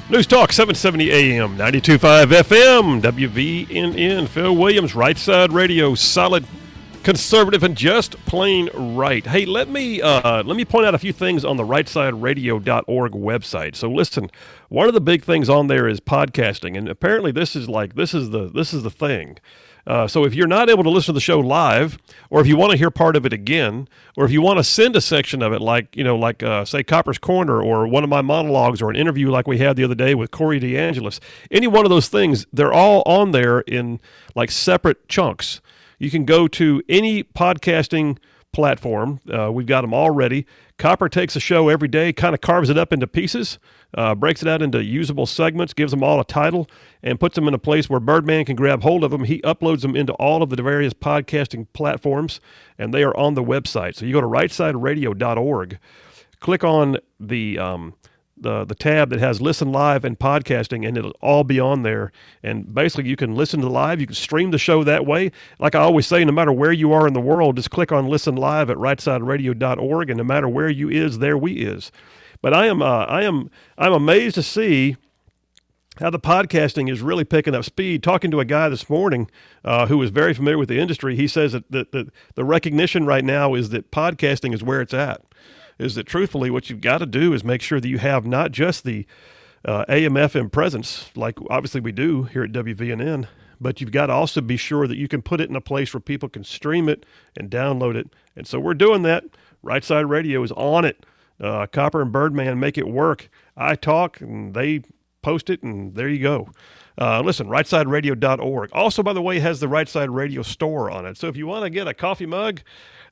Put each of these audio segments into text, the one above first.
News Talk 770 AM, 92.5 FM, WVNN. Phil Williams, Right Side Radio, solid, conservative, and just plain right. Hey, let me point out a few things on the rightsideradio.org website. So listen, one of the big things on there is podcasting, and apparently this is the thing. So if you're not able to listen to the show live, or if you want to hear part of it again, or if you want to send a section of it, say Copper's Corner, or one of my monologues, or an interview like we had the other day with Corey DeAngelis, any one of those things, they're all on there in like separate chunks. You can go to any podcasting platform. We've got them all ready. Copper takes a show every day, kind of carves it up into pieces, breaks it out into usable segments, gives them all a title, and puts them in a place where Birdman can grab hold of them. He uploads them into all of the various podcasting platforms, and they are on the website. So you go to rightsideradio.org, click on the tab that has Listen Live and Podcasting, and it'll all be on there. And basically, you can listen to live. You can stream the show that way. Like I always say, no matter where you are in the world, just click on Listen Live at rightsideradio.org, and no matter where you is, there we is. But I'm amazed to see how the podcasting is really picking up speed. Talking to a guy this morning who is very familiar with the industry, he says that the recognition right now is that podcasting is where it's at. Is that truthfully what you've got to do is make sure that you have not just the AM/FM presence, like obviously we do here at WVNN, but you've got to also be sure that you can put it in a place where people can stream it and download it. And so we're doing that. Right Side Radio is on it. Copper and Birdman make it work. I talk and they post it, and there you go. Listen, rightsideradio.org. Also, by the way, has the Right Side Radio store on it. So if you want to get a coffee mug,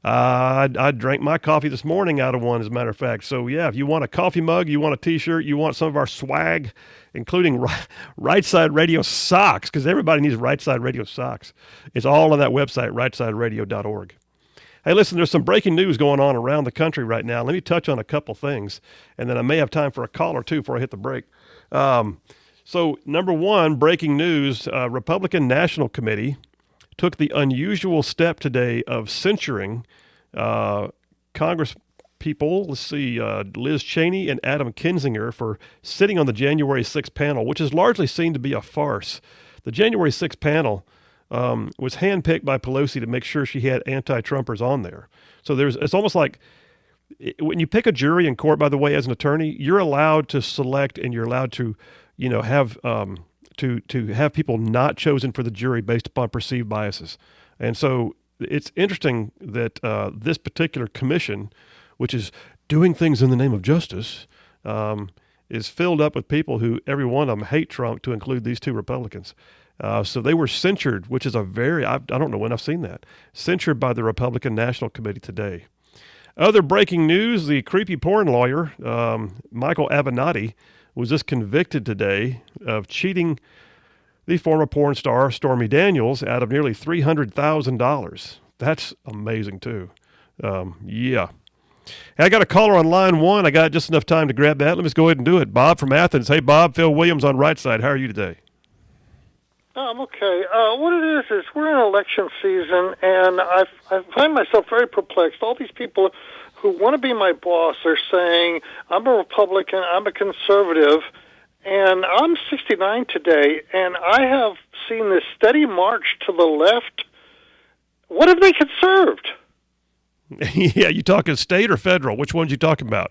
I drank my coffee this morning out of one, as a matter of fact. So, yeah, if you want a coffee mug, you want a T-shirt, you want some of our swag, including Right Side Radio socks, because everybody needs Right Side Radio socks. It's all on that website, rightsideradio.org. Hey, listen, there's some breaking news going on around the country right now. Let me touch on a couple things, and then I may have time for a call or two before I hit the break. So, number one, breaking news, Republican National Committee took the unusual step today of censuring Congress people, Liz Cheney and Adam Kinzinger for sitting on the January 6th panel, which is largely seen to be a farce. The January 6th panel was handpicked by Pelosi to make sure she had anti-Trumpers on there. So it's almost like when you pick a jury in court, by the way, as an attorney, you're allowed to select and you're allowed to, have to have people not chosen for the jury based upon perceived biases. And so it's interesting that this particular commission, which is doing things in the name of justice, is filled up with people who, every one of them, hate Trump, to include these two Republicans. So they were censured, which is I don't know when I've seen that, censured by the Republican National Committee today. Other breaking news, the creepy porn lawyer, Michael Avenatti, was just convicted today of cheating the former porn star Stormy Daniels out of nearly $300,000. That's amazing, too. Yeah. Hey, I got a caller on line one. I got just enough time to grab that. Let me just go ahead and do it. Bob from Athens. Hey, Bob. Phil Williams on Right Side. How are you today? I'm okay. What it is we're in election season, and I find myself very perplexed. All these people who want to be my boss are saying, I'm a Republican, I'm a conservative, and I'm 69 today, and I have seen this steady march to the left. What have they conserved? Yeah, you talking state or federal? Which ones you talking about?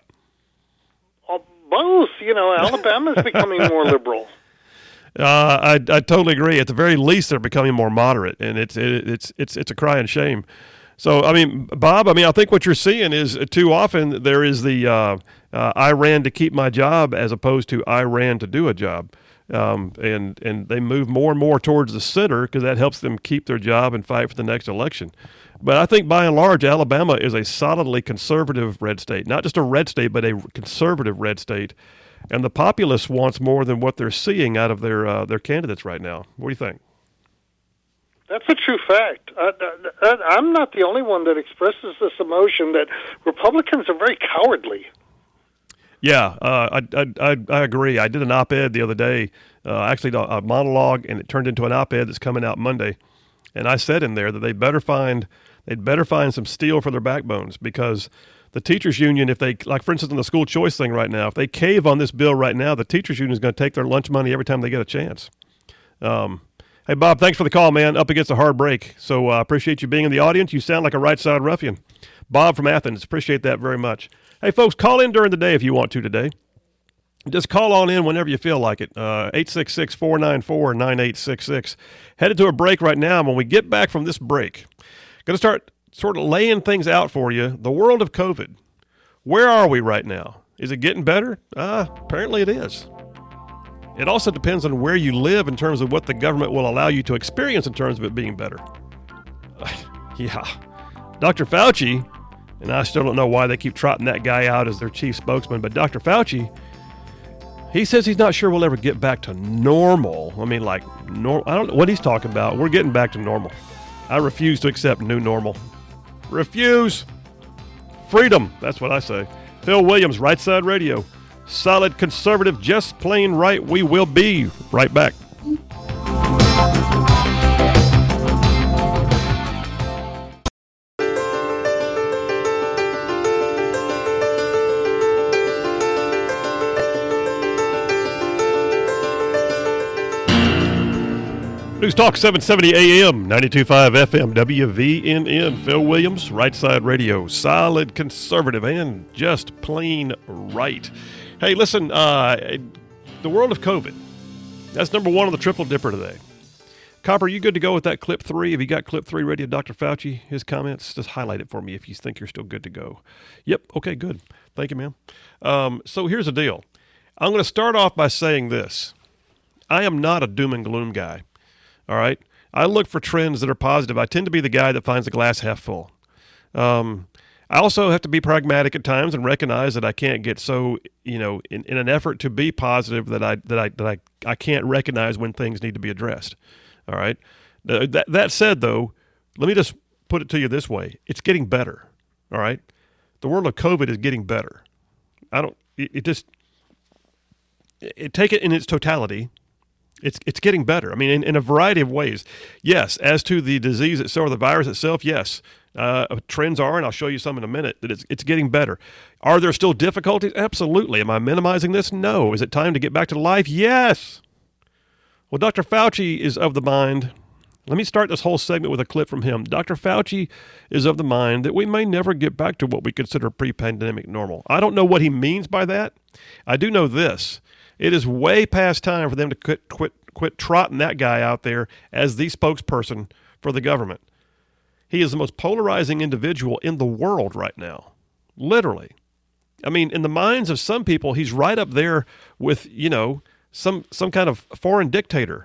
Both. Alabama's becoming more liberal. I totally agree. At the very least, they're becoming more moderate, and it's a crying shame. So, Bob, I think what you're seeing is too often there is the I ran to keep my job as opposed to I ran to do a job. And they move more and more towards the center because that helps them keep their job and fight for the next election. But I think by and large, Alabama is a solidly conservative red state, not just a red state, but a conservative red state. And the populace wants more than what they're seeing out of their candidates right now. What do you think? That's a true fact. I'm not the only one that expresses this emotion that Republicans are very cowardly. Yeah, I agree. I did an op-ed the other day, actually a monologue, and it turned into an op-ed that's coming out Monday. And I said in there that they'd better find some steel for their backbones, because the teachers union, if they, like for instance, in the school choice thing right now, if they cave on this bill right now, the teachers union is going to take their lunch money every time they get a chance. Hey, Bob, thanks for the call, man. Up against a hard break. So I appreciate you being in the audience. You sound like a right side ruffian. Bob from Athens, appreciate that very much. Hey, folks, call in during the day if you want to today. Just call on in whenever you feel like it. 866-494-9866. Headed to a break right now. And when we get back from this break, going to start sort of laying things out for you. The world of COVID. Where are we right now? Is it getting better? Apparently it is. It also depends on where you live in terms of what the government will allow you to experience in terms of it being better. Yeah. Dr. Fauci, and I still don't know why they keep trotting that guy out as their chief spokesman, but Dr. Fauci, he says he's not sure we'll ever get back to normal. I mean, like, I don't know what he's talking about. We're getting back to normal. I refuse to accept new normal. Refuse. Freedom. That's what I say. Phil Williams, Right Side Radio. Solid conservative, just plain right. We will be right back. News Talk 770 AM, 92.5 FM, WVNN. Phil Williams, Right Side Radio. Solid conservative and just plain right. Hey, listen, the world of COVID. That's number one on the Triple Dipper today. Copper, you good to go with that clip 3? Have you got clip 3 ready of Dr. Fauci? His comments? Just highlight it for me if you think you're still good to go. Yep, okay, good. Thank you, ma'am. So here's the deal. I'm going to start off by saying this. I am not a doom and gloom guy. All right? I look for trends that are positive. I tend to be the guy that finds the glass half full. I also have to be pragmatic at times and recognize that I can't get so, in an effort to be positive that I can't recognize when things need to be addressed. All right. That said, though, let me just put it to you this way: it's getting better. All right. The world of COVID is getting better. Take it in its totality. It's getting better. I mean, in a variety of ways. Yes, as to the disease itself or the virus itself, yes. Trends are, and I'll show you some in a minute, that it's getting better. Are there still difficulties? Absolutely. Am I minimizing this? No. Is it time to get back to life? Yes. Well, Dr. Fauci is of the mind. Let me start this whole segment with a clip from him. Dr. Fauci is of the mind that we may never get back to what we consider pre-pandemic normal. I don't know what he means by that. I do know this. It is way past time for them to quit trotting that guy out there as the spokesperson for the government. He is the most polarizing individual in the world right now. Literally. I mean, in the minds of some people, he's right up there with, some kind of foreign dictator.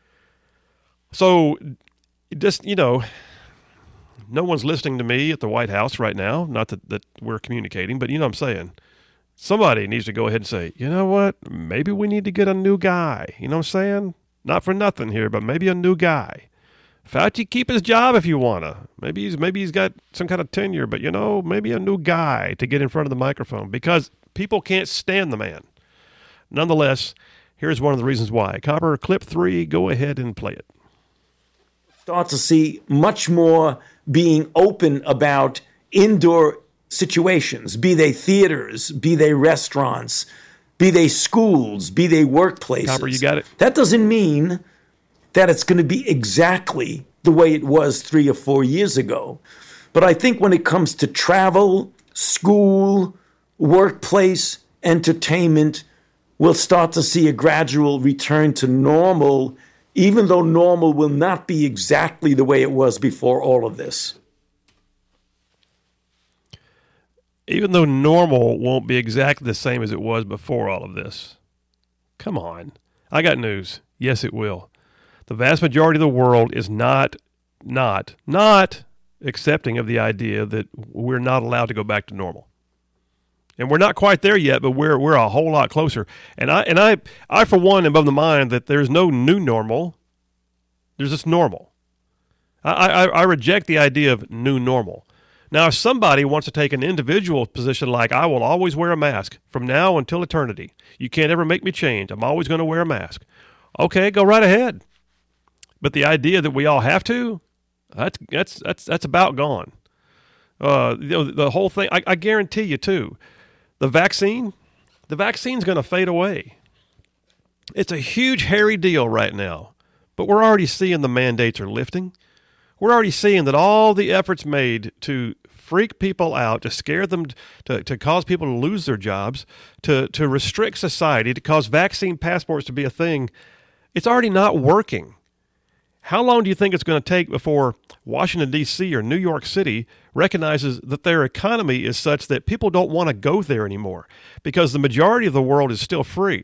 So just, no one's listening to me at the White House right now. Not that we're communicating, but you know what I'm saying. Somebody needs to go ahead and say, you know what, maybe we need to get a new guy. You know what I'm saying? Not for nothing here, but maybe a new guy. Fauci, keep his job if you want to. Maybe he's got some kind of tenure, but, maybe a new guy to get in front of the microphone because people can't stand the man. Nonetheless, here's one of the reasons why. Copper, clip 3, go ahead and play it. Start to see much more being open about indoor situations, be they theaters, be they restaurants, be they schools, be they workplaces. Copper, you got it. That doesn't mean that it's going to be exactly the way it was 3 or 4 years ago. But I think when it comes to travel, school, workplace, entertainment, we'll start to see a gradual return to normal, even though normal will not be exactly the way it was before all of this. Even though normal won't be exactly the same as it was before all of this. Come on. I got news. Yes, it will. The vast majority of the world is not accepting of the idea that we're not allowed to go back to normal. And we're not quite there yet, but we're a whole lot closer. And I for one am of the mind that there's no new normal. There's just normal. I reject the idea of new normal. Now, if somebody wants to take an individual position like I will always wear a mask from now until eternity, you can't ever make me change. I'm always going to wear a mask. Okay, go right ahead. But the idea that we all have to, that's about gone. The whole thing, I guarantee you too, the vaccine's going to fade away. It's a huge, hairy deal right now, but we're already seeing the mandates are lifting. We're already seeing that all the efforts made to freak people out, to scare them, to cause people to lose their jobs, to restrict society, to cause vaccine passports to be a thing, it's already not working. How long do you think it's going to take before Washington, D.C. or New York City recognizes that their economy is such that people don't want to go there anymore because the majority of the world is still free?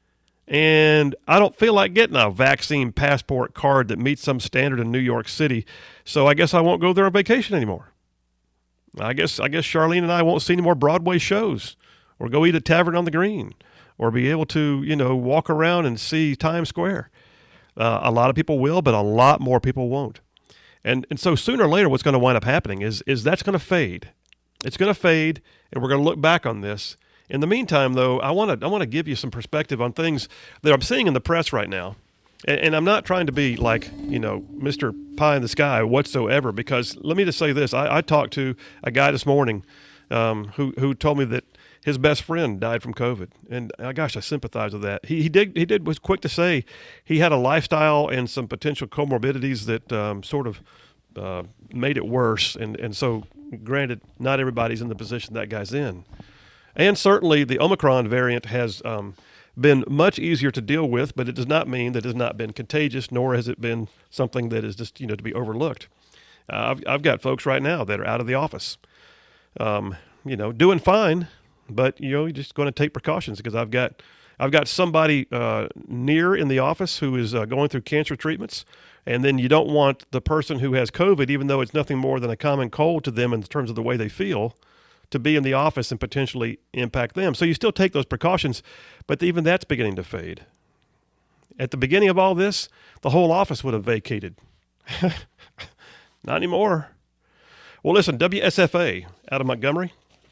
And I don't feel like getting a vaccine passport card that meets some standard in New York City, so I guess I won't go there on vacation anymore. I guess Charlene and I won't see any more Broadway shows or go eat at Tavern on the Green or be able to, walk around and see Times Square. A lot of people will, but a lot more people won't. And so sooner or later what's going to wind up happening is that's going to fade. It's going to fade, and we're going to look back on this. In the meantime, though, I want to give you some perspective on things that I'm seeing in the press right now. And I'm not trying to be like, Mr. Pie in the Sky whatsoever, because let me just say this. I talked to a guy this morning who told me that his best friend died from COVID. And gosh, I sympathize with that. He was quick to say he had a lifestyle and some potential comorbidities that sort of made it worse. And so, granted, not everybody's in the position that guy's in. And certainly the Omicron variant has been much easier to deal with, but it does not mean that it has not been contagious, nor has it been something that is just, to be overlooked. I've got folks right now that are out of the office, doing fine, but, you're just going to take precautions because I've got somebody near in the office who is going through cancer treatments, and then you don't want the person who has COVID, even though it's nothing more than a common cold to them in terms of the way they feel, to be in the office and potentially impact them. So you still take those precautions, but even that's beginning to fade. At the beginning of all this, the whole office would have vacated. Not anymore. Well, listen, WSFA out of Montgomery,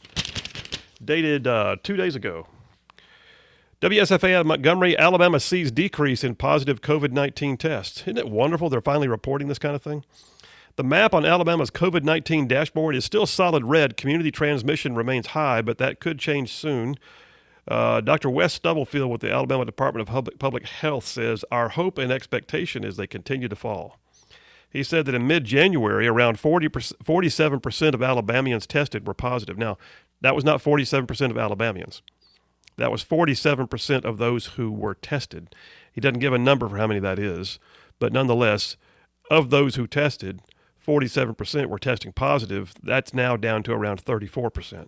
dated 2 days ago. WSFA out of Montgomery, Alabama sees decrease in positive COVID-19 tests. Isn't it wonderful they're finally reporting this kind of thing? The map on Alabama's COVID-19 dashboard is still solid red. Community transmission remains high, but that could change soon. Dr. Wes Stubblefield with the Alabama Department of Public Health says, our hope and expectation is they continue to fall. He said that in mid-January, around 47% of Alabamians tested were positive. Now, that was not 47% of Alabamians. That was 47% of those who were tested. He doesn't give a number for how many that is, but nonetheless, of those who tested, 47% were testing positive. That's now down to around 34%.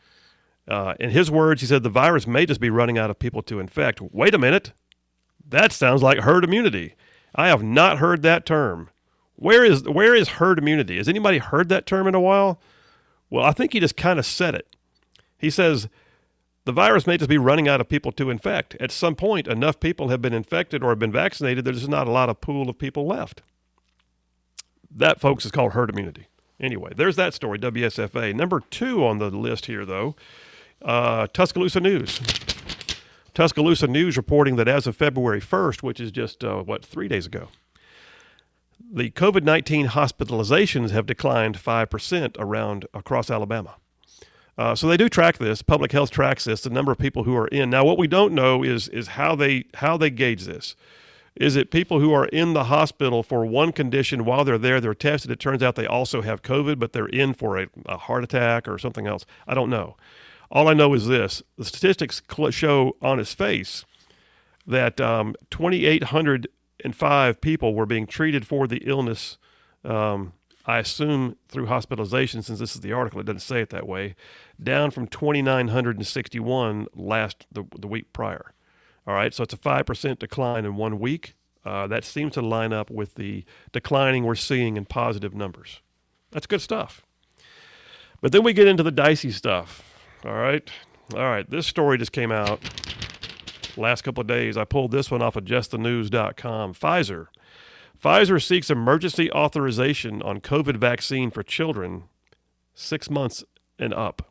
In his words, he said the virus may just be running out of people to infect. Wait a minute. That sounds like herd immunity. I have not heard that term. Where is herd immunity? Has anybody heard that term in a while? Well, I think he just kind of said it. He says the virus may just be running out of people to infect. At some point, enough people have been infected or have been vaccinated, there's just not a lot of pool of people left. That, folks, is called herd immunity. Anyway, there's that story, WSFA. Number 2 on the list here, though, Tuscaloosa News. Tuscaloosa News reporting that as of February 1st, which is just, 3 days ago, the COVID-19 hospitalizations have declined 5% across Alabama. So they do track this. Public Health tracks this, the number of people who are in. Now, what we don't know is how they gauge this. Is it people who are in the hospital for one condition while they're there, they're tested, it turns out they also have COVID, but they're in for a heart attack or something else? I don't know. All I know is this. The statistics show on its face that 2,805 people were being treated for the illness, I assume through hospitalization, since this is the article, it doesn't say it that way, down from 2,961 the week prior. All right, so it's a 5% decline in 1 week. That seems to line up with the declining we're seeing in positive numbers. That's good stuff. But then we get into the dicey stuff. All right, this story just came out last couple of days. I pulled this one off of justthenews.com. Pfizer seeks emergency authorization on COVID vaccine for children 6 months and up.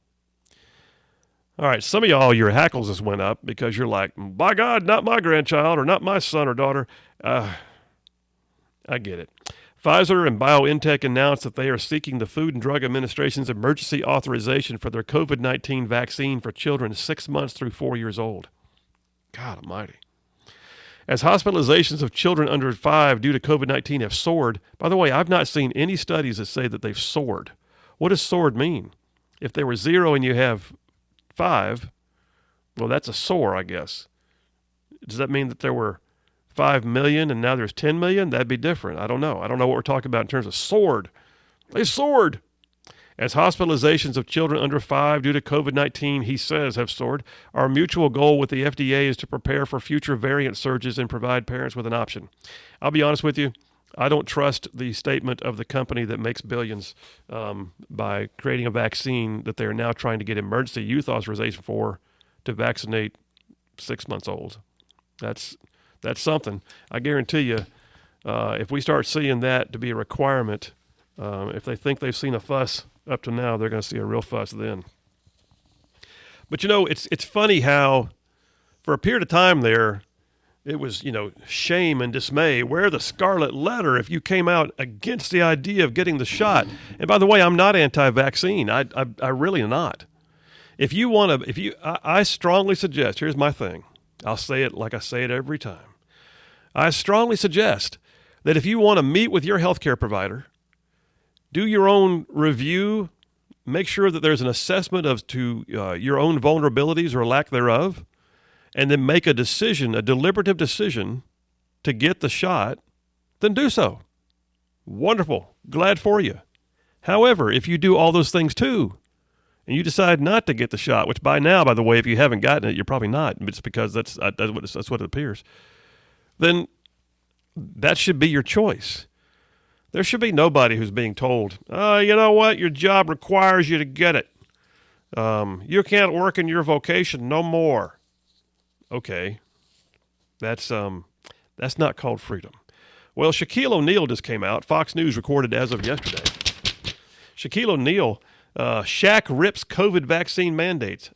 All right, some of y'all, your hackles just went up because you're like, by God, not my grandchild or not my son or daughter. I get it. Pfizer and BioNTech announced that they are seeking the Food and Drug Administration's emergency authorization for their COVID-19 vaccine for children 6 months through 4 years old. God almighty. As hospitalizations of children under 5 due to COVID-19 have soared, by the way, I've not seen any studies that say that they've soared. What does soared mean? If they were 0 and you have 5, well, that's a soar, I guess. Does that mean that there were 5 million and now there's 10 million? That'd be different. I don't know. I don't know what we're talking about in terms of soared. They soared. As hospitalizations of children under 5 due to COVID-19, he says, have soared, our mutual goal with the FDA is to prepare for future variant surges and provide parents with an option. I'll be honest with you. I don't trust the statement of the company that makes billions by creating a vaccine that they are now trying to get emergency use authorization for to vaccinate 6 months olds. That's something. I guarantee you, if we start seeing that to be a requirement, if they think they've seen a fuss up to now, they're going to see a real fuss then. But, you know, it's funny how for a period of time there, it was, you know, shame and dismay. Wear the scarlet letter if you came out against the idea of getting the shot. And by the way, I'm not anti-vaccine. I really am not. If you want to, I strongly suggest, here's my thing. I'll say it like I say it every time. I strongly suggest that if you want to meet with your healthcare provider, do your own review, make sure that there's an assessment of your own vulnerabilities or lack thereof, and then make a decision, a deliberative decision to get the shot, then do so. Wonderful. Glad for you. However, if you do all those things too, and you decide not to get the shot, which by now, by the way, if you haven't gotten it, you're probably not. It's because that's what it appears. Then that should be your choice. There should be nobody who's being told, you know what, your job requires you to get it. You can't work in your vocation no more. Okay, that's not called freedom. Well, Shaquille O'Neal just came out. Fox News recorded as of yesterday. Shaquille O'Neal, Shaq rips COVID vaccine mandates.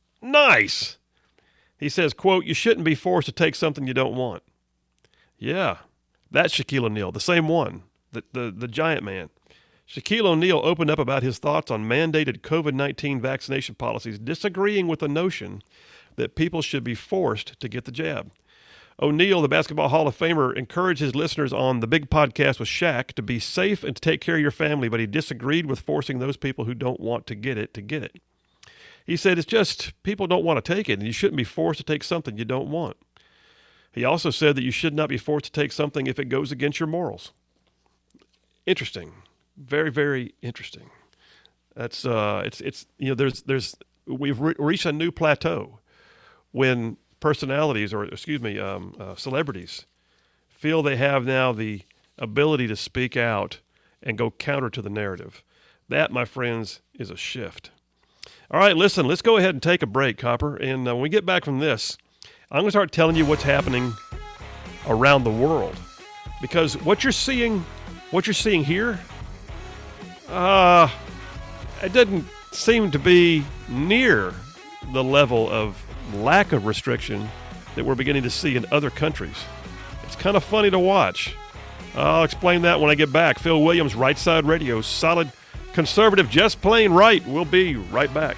Nice. He says, quote, you shouldn't be forced to take something you don't want. Yeah, that's Shaquille O'Neal, the same one, the giant man. Shaquille O'Neal opened up about his thoughts on mandated COVID-19 vaccination policies, disagreeing with the notion that people should be forced to get the jab. O'Neal, the Basketball Hall of Famer, encouraged his listeners on the big podcast with Shaq to be safe and to take care of your family, but he disagreed with forcing those people who don't want to get it to get it. He said it's just people don't want to take it, and you shouldn't be forced to take something you don't want. He also said that you should not be forced to take something if it goes against your morals. Interesting. Very, very interesting. That's it's you know we've reached a new plateau when personalities or celebrities feel they have now the ability to speak out and go counter to the narrative. That, my friends, is a shift. All right, listen, let's go ahead and take a break, Copper. And when we get back from this, I'm going to start telling you what's happening around the world. Because what you're seeing here, it doesn't seem to be near the level of lack of restriction that we're beginning to see in other countries. It's kind of funny to watch. I'll explain that when I get back. Phil Williams, Right Side Radio, solid conservative, just plain right. We'll be right back.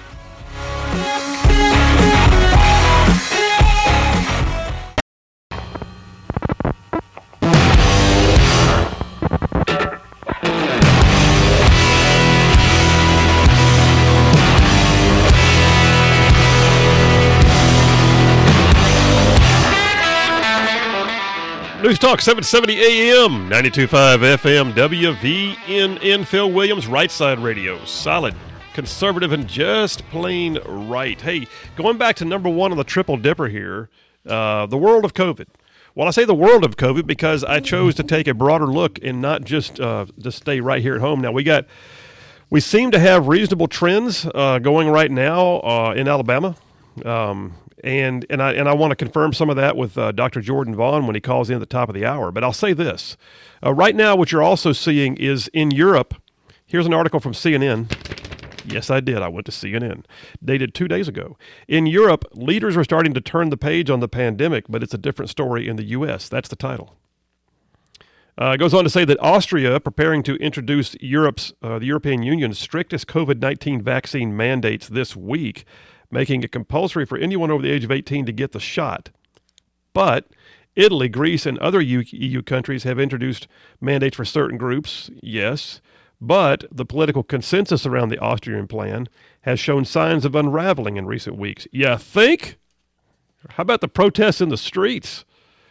News Talk 770 AM, 92.5 FM, WVNN. Phil Williams, Right Side Radio. Solid, conservative, and just plain right. Hey, going back to number one on the Triple Dipper here, the world of COVID. Well, I say the world of COVID because I chose to take a broader look and not just stay right here at home. Now, we seem to have reasonable trends going right now in Alabama. And I want to confirm some of that with Dr. Jordan Vaughn when he calls in at the top of the hour. But I'll say this. Right now, what you're also seeing is in Europe, here's an article from CNN. Yes, I did. I went to CNN. Dated 2 days ago. In Europe, leaders are starting to turn the page on the pandemic, but it's a different story in the U.S. That's the title. It goes on to say that Austria preparing to introduce the European Union's strictest COVID-19 vaccine mandates this week, making it compulsory for anyone over the age of 18 to get the shot. But Italy, Greece, and other EU countries have introduced mandates for certain groups, yes, but the political consensus around the Austrian plan has shown signs of unraveling in recent weeks. You think? How about the protests in the streets?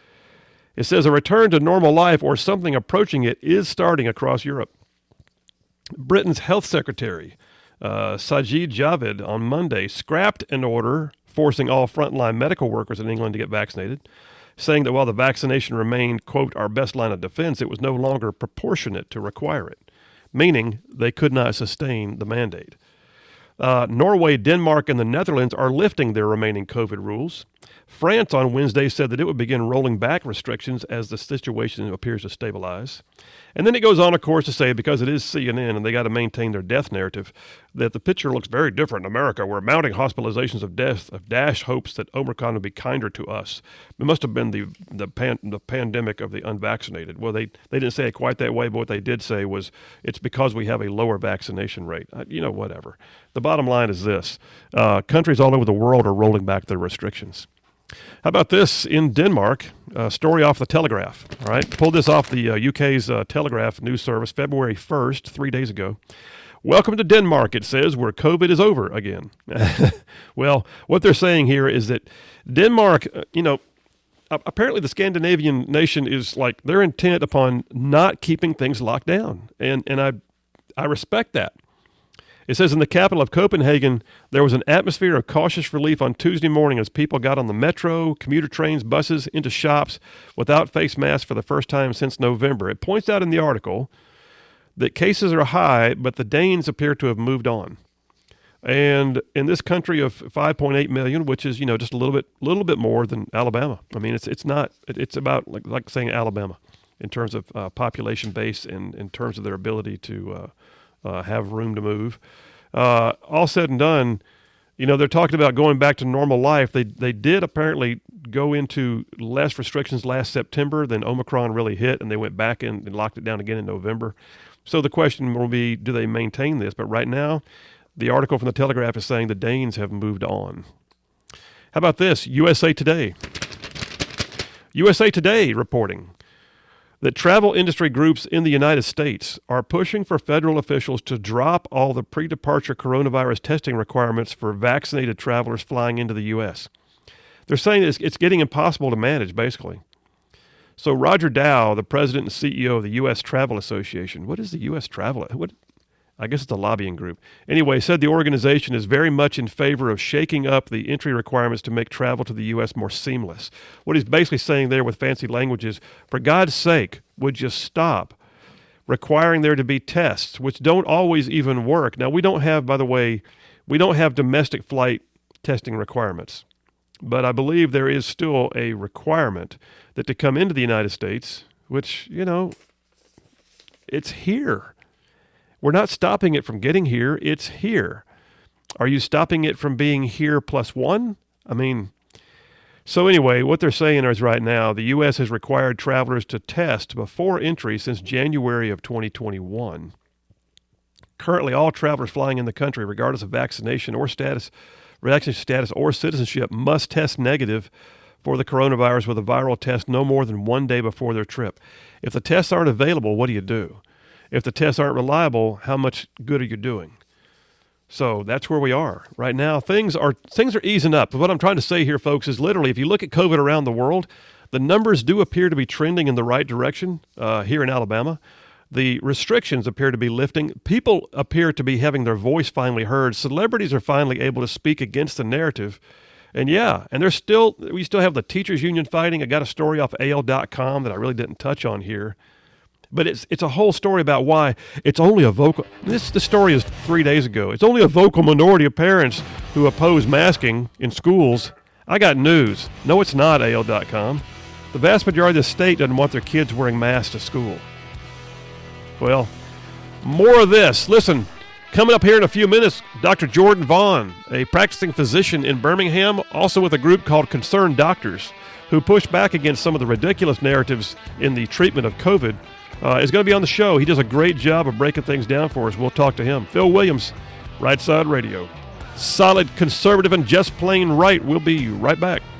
It says a return to normal life or something approaching it is starting across Europe. Britain's health secretary, Sajid Javid, on Monday scrapped an order forcing all frontline medical workers in England to get vaccinated, saying that while the vaccination remained, quote, our best line of defense, it was no longer proportionate to require it, meaning they could not sustain the mandate. Norway, Denmark, and the Netherlands are lifting their remaining COVID rules. France on Wednesday said that it would begin rolling back restrictions as the situation appears to stabilize. And then it goes on, of course, to say, because it is CNN and they got to maintain their death narrative, that the picture looks very different in America, where mounting hospitalizations of death of Daesh hopes that Omicron would be kinder to us. It must have been the pandemic of the unvaccinated. Well, they didn't say it quite that way, but what they did say was it's because we have a lower vaccination rate. Whatever. The bottom line is this. Countries all over the world are rolling back their restrictions. How about this in Denmark? Story off the Telegraph. All right, pulled this off the UK's Telegraph news service February 1st, 3 days ago. Welcome to Denmark, it says, where COVID is over again. Well, what they're saying here is that Denmark, apparently the Scandinavian nation is like, they're intent upon not keeping things locked down. And I respect that. It says in the capital of Copenhagen, there was an atmosphere of cautious relief on Tuesday morning as people got on the metro, commuter trains, buses, into shops without face masks for the first time since November. It points out in the article that cases are high, but the Danes appear to have moved on. And in this country of 5.8 million, which is, just a little bit more than Alabama. I mean, it's about like saying Alabama in terms of population base and in terms of their ability to have room to move. All said and done, they're talking about going back to normal life. They did apparently go into less restrictions last September than Omicron really hit, and they went back in and locked it down again in November. So the question will be, do they maintain this? But right now, the article from the Telegraph is saying the Danes have moved on. How about this? USA Today. USA Today reporting that travel industry groups in the United States are pushing for federal officials to drop all the pre-departure coronavirus testing requirements for vaccinated travelers flying into the U.S. They're saying it's getting impossible to manage, basically. So Roger Dow, the president and CEO of the U.S. Travel Association, what is the U.S. Travel? I guess it's a lobbying group. Anyway, said the organization is very much in favor of shaking up the entry requirements to make travel to the U.S. more seamless. What he's basically saying there with fancy language is, for God's sake, would you stop requiring there to be tests, which don't always even work? Now, we don't have domestic flight testing requirements, but I believe there is still a requirement that to come into the United States, which, it's here. We're not stopping it from getting here. It's here. Are you stopping it from being here plus one? So anyway, what they're saying is right now, the U.S. has required travelers to test before entry since January of 2021. Currently, all travelers flying in the country, regardless of vaccination status or citizenship, must test negative for the coronavirus with a viral test no more than 1 day before their trip. If the tests aren't available, what do you do? If the tests aren't reliable, how much good are you doing? So that's where we are right now. Things are easing up. But what I'm trying to say here, folks, is literally, if you look at COVID around the world, the numbers do appear to be trending in the right direction here in Alabama. The restrictions appear to be lifting. People appear to be having their voice finally heard. Celebrities are finally able to speak against the narrative. And we still have the teachers union fighting. I got a story off AL.com that I really didn't touch on here. But it's a whole story about why it's only a vocal. The story is 3 days ago. It's only a vocal minority of parents who oppose masking in schools. I got news. No, it's not AL.com. The vast majority of the state doesn't want their kids wearing masks to school. Well, more of this. Listen, coming up here in a few minutes, Dr. Jordan Vaughn, a practicing physician in Birmingham, also with a group called Concerned Doctors, who pushed back against some of the ridiculous narratives in the treatment of COVID, is going to be on the show. He does a great job of breaking things down for us. We'll talk to him. Phil Williams, Right Side Radio. Solid, conservative, and just plain right. We'll be right back.